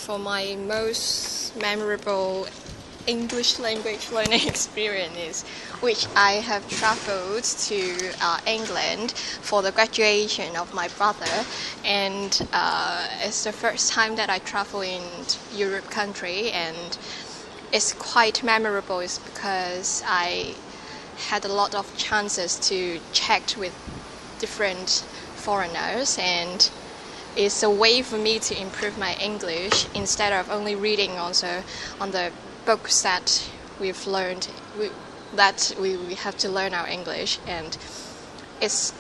For my most memorable English language learning experience, which I have traveled to England for the graduation of my brother, and it's the first time that I travel in Europe country, and it's quite memorable. Is because I had a lot of chances to chat with different foreigners, and it's a way for me to improve my English instead of only reading also on the books that we've learned that we have to learn our English, and it's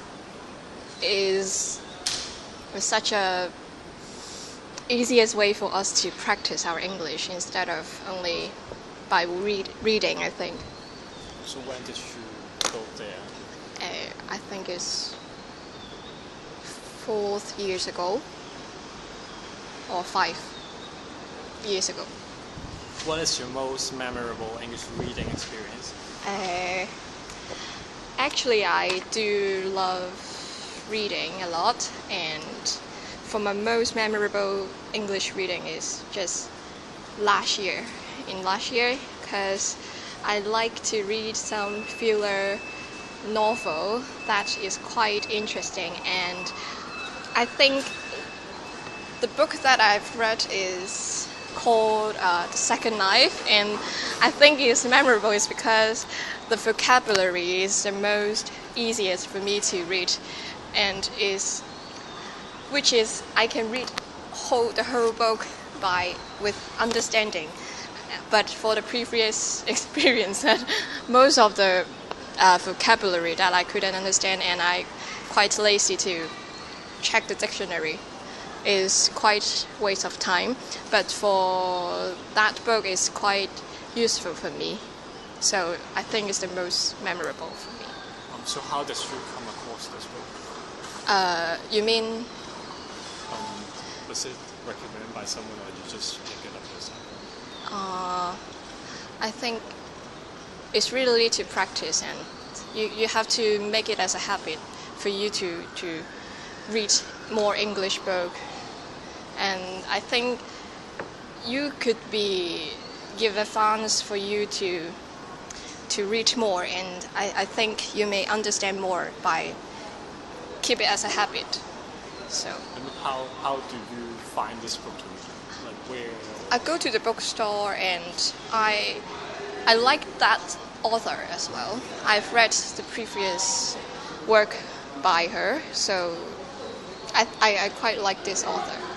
such a easiest way for us to practice our English instead of only by reading, I think. So when did you go there? I think it's 4 years ago or 5 years ago. What is your most memorable English reading experience? Actually, I do love reading a lot, and for my most memorable English reading is just last year, because I like to read some thriller novel that is quite interesting, and I think the book that I've read is called The Second Knife, and I think it's memorable is because the vocabulary is the most easiest for me to read, and I can read the whole book with understanding. But for the previous experience, that most of the vocabulary that I couldn't understand, and I quite lazy to check the dictionary, is quite waste of time. But for that book, is quite useful for me. So I think it's the most memorable for me. So how did you come across this book? You mean? Was it recommended by someone, or you just pick it up yourself? I think it's really to practice, and you have to make it as a habit for you to read more English book. And I think you could give advice for you to read more, and I think you may understand more by keep it as a habit. So. And how do you find this book to read? Like where? I go to the bookstore, and I like that author as well. I've read the previous work by her, so I quite like this author.